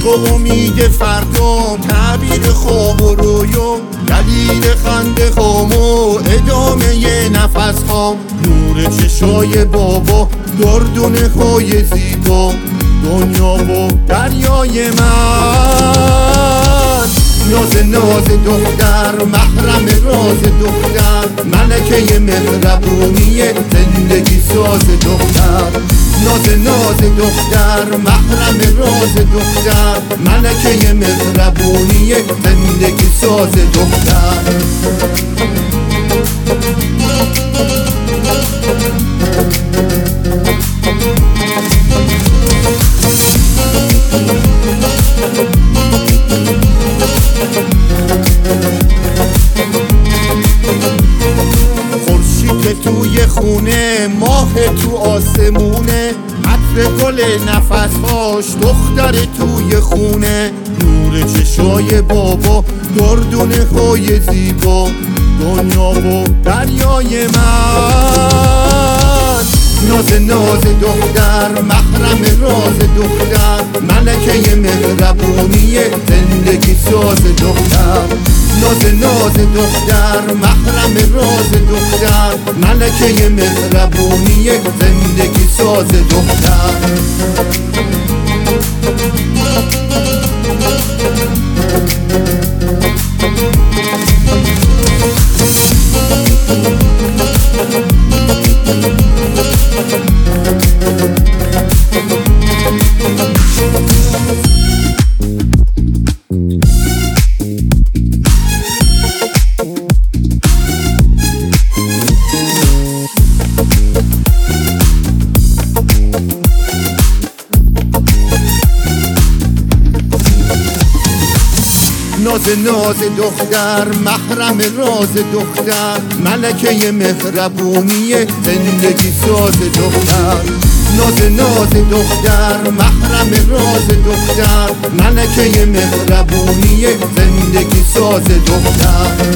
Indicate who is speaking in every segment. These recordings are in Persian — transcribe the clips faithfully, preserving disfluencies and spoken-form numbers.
Speaker 1: تو امید فردا، تعبیر خواب و رویا، دلیل خنده خام و ادامه نفس خام. نور چشای بابا، گردونه های زیبا، دنیا و دریای من. ناز ناز دختر، محرم راز دختر، ملکه مهربونی زندگی ساز دختر. ناز ناز دختر، محرم راز دختر، ملکه مهربونی زندگی ساز دختر. خورشید توی خونه، ماه تو آسمونه، عطر گل نفسهاش دختر توی خونه. نور چشای بابا، گردونه های زیبا، دنیا و دریای من. ناز ناز دختر، محرم راز دختر، ملکه مهربونی زندگی ساز دختر. ناز ناز دختر، محرم راز دختر، ملکه مهربونی زندگی ساز دختر. ناز ناز دختر، محرم راز دختر، ملکه مهربونی زندگی ساز دختر. ناز ناز دختر، محرم راز دختر، ملکه مهربونی زندگی ساز دختر.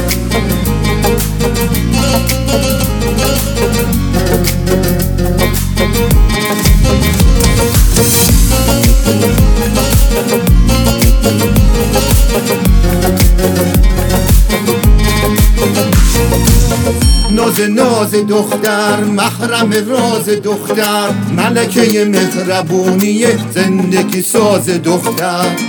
Speaker 1: ناز ناز دختر، محرم راز دختر، ملکه مهربونی زندگی ساز دختر.